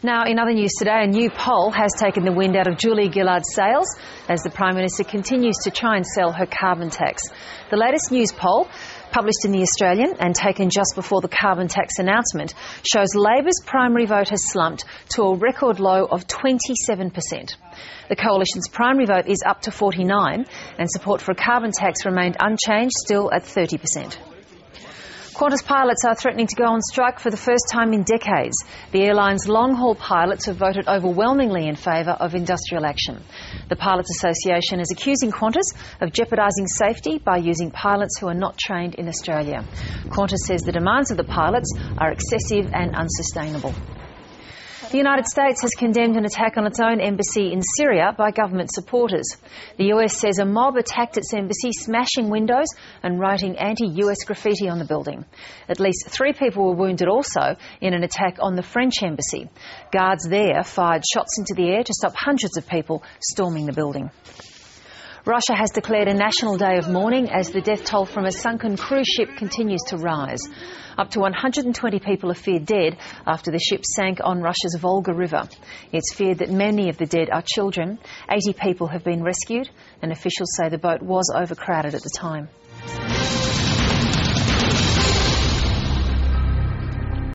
Now, in other news today, a new poll has taken the wind out of Julia Gillard's sails as the Prime Minister continues to try and sell her carbon tax. The latest news poll, published in The Australian and taken just before the carbon tax announcement, shows Labor's primary vote has slumped to a record low of 27%. The Coalition's primary vote is up to 49%, and support for a carbon tax remained unchanged, still at 30%. Qantas pilots are threatening to go on strike for the first time in decades. The airline's long-haul pilots have voted overwhelmingly in favour of industrial action. The Pilots Association is accusing Qantas of jeopardising safety by using pilots who are not trained in Australia. Qantas says the demands of the pilots are excessive and unsustainable. The United States has condemned an attack on its own embassy in Syria by government supporters. The US says a mob attacked its embassy, smashing windows and writing anti-US graffiti on the building. At least 3 people were wounded also in an attack on the French embassy. Guards there fired shots into the air to stop hundreds of people storming the building. Russia has declared a national day of mourning as the death toll from a sunken cruise ship continues to rise. Up to 120 people are feared dead after the ship sank on Russia's Volga River. It's feared that many of the dead are children. 80 people have been rescued, and officials say the boat was overcrowded at the time.